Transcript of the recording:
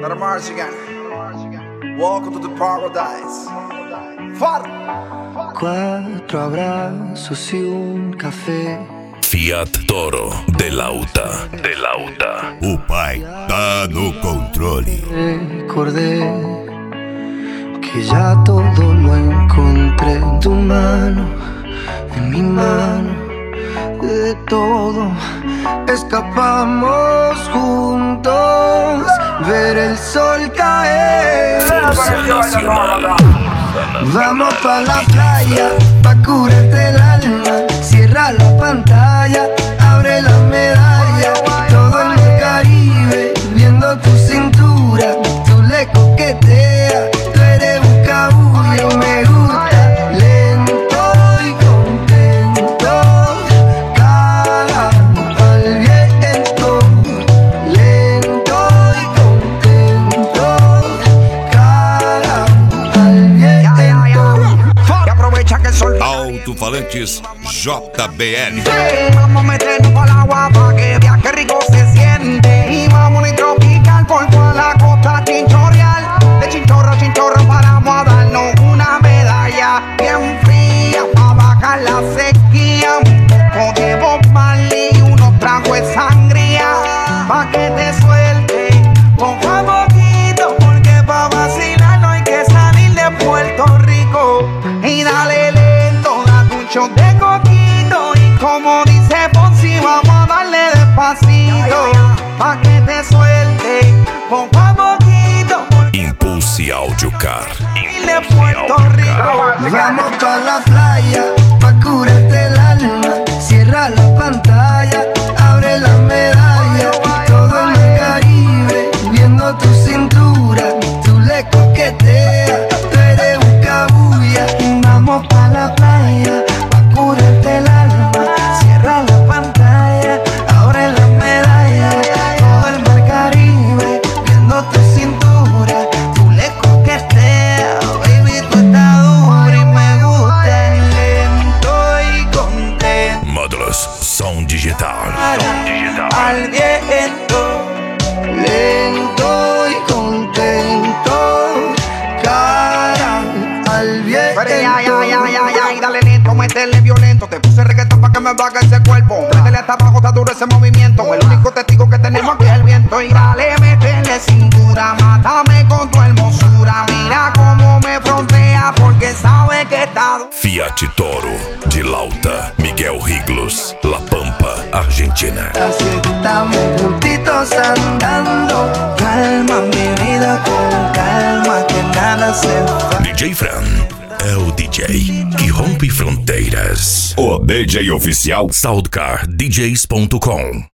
Let march again. Welcome to the paradise. Far. 4 abrazos y un café. Fiat Toro Delauta. O pai tá no controle. Recordé que ya todo lo encontré en tu mano, en mi mano. De todo escapamos juntos, ver el sol caer. Forza Nacional. Vamos pa' la playa, pa' curarte el alma. Cierra la pantalla, abre la medalla. Todo en el Caribe, viendo tu cintura. Tú le coqueteas, tú eres un cabullo. Me gusta, lento y contento. Cara al viento, lento y contento. Cara al viento. Y aprovecha que el sol. Alto-falantes JBL. Vamos a meternos para el agua pa' que viaje rico se siente. Y vamos a tropical por toda la costa chinchorreal. De chinchorro a chinchorro paramos a darnos una medalla bien fría pa' bajar la sequía. Un poco de Bob Marley y unos tragos de sangría pa' que te suelte poco a poquito, porque pa' vacilar no hay que salir de Puerto Rico. Y dale lento, date un shot de coquito. Y como dice Ponzi, vamos a darle despacito pa' que te suelte poco a poquito, porque Impulse Audio Car. salir de Puerto Rico. Vamos pa' la playa, pa' curarte el alma. Cierra la pantalla, abre la medalla. Todo en el Caribe, viendo tu cintura. Tú le coqueteas, tú eres un cabulla. Vamos pa' la playa, pa' curarte el alma. Cierra la pantalla, abre la medalla. Todo el mar Caribe, viendo tu cintura. Tú le coqueteas, baby, tú estás dura y me gusta lento y contento. Módulos Som Digital. Al viento, lento y contento. Cara al viento. Pero y dale lento, métele violento. Te puse reggaetón pa' que me baje ese cuerpo. Métele hasta abajo, está duro ese movimiento. El único testigo que tenemos aquí es el viento. Y dale, métele cintura, mátame con tu hermosura. Mira cómo me frontea, porque sabe que está duro. Fiat Toro Delauta. Miguel Riglos, La Pampa, Argentina. Así estamos juntitos andando. Calma mi vida con calma, que nada se va. DJ Fran é o DJ que rompe fronteiras. O DJ oficial Soundcardjs.com